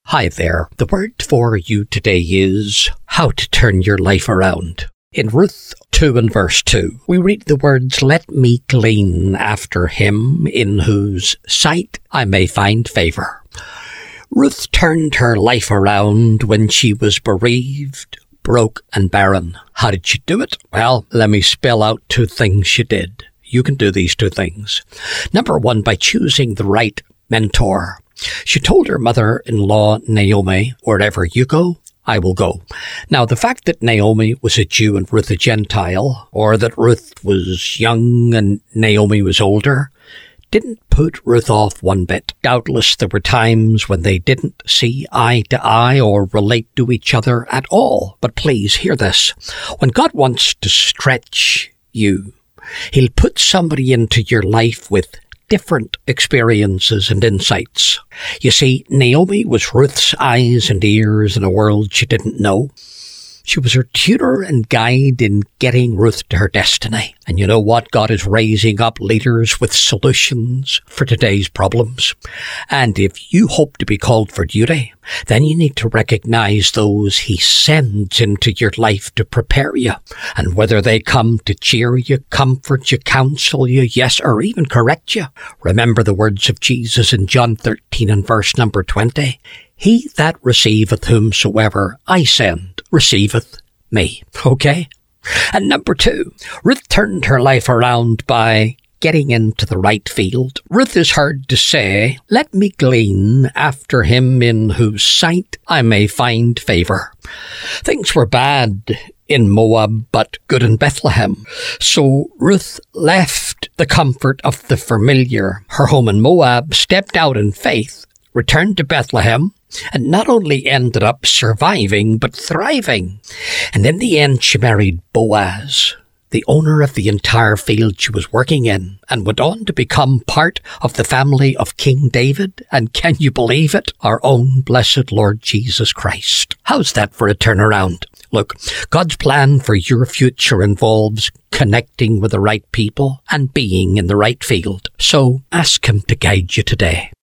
Hi there. The word for you today is how to turn your life around. In Ruth 2 and verse 2, we read the words, "Let me glean after him in whose sight I may find favor." Ruth turned her life around when she was bereaved, broke and barren. How did she do it? Well, let me spell out two things she did. You can do these two things. Number one, by choosing the right mentor. She told her mother-in-law, Naomi, "Wherever you go, I will go." Now, the fact that Naomi was a Jew and Ruth a Gentile, or that Ruth was young and Naomi was older, didn't put Ruth off one bit. Doubtless there were times when they didn't see eye to eye or relate to each other at all. But please hear this. When God wants to stretch you, He'll put somebody into your life with different experiences and insights. You see, Naomi was Ruth's eyes and ears in a world she didn't know. She was her tutor and guide in getting Ruth to her destiny. And you know what? God is raising up leaders with solutions for today's problems. And if you hope to be called for duty, then you need to recognize those He sends into your life to prepare you. And whether they come to cheer you, comfort you, counsel you, yes, or even correct you. Remember the words of Jesus in John 13 and verse number 20. "He that receiveth whomsoever I send receiveth me." Okay? And number two, Ruth turned her life around by getting into the right field. Ruth is heard to say, "Let me glean after him in whose sight I may find favor." Things were bad in Moab, but good in Bethlehem. So Ruth left the comfort of the familiar, her home in Moab, stepped out in faith, returned to Bethlehem, and not only ended up surviving, but thriving. And in the end, she married Boaz, the owner of the entire field she was working in, and went on to become part of the family of King David, and can you believe it? Our own blessed Lord Jesus Christ. How's that for a turnaround? Look, God's plan for your future involves connecting with the right people and being in the right field. So ask Him to guide you today.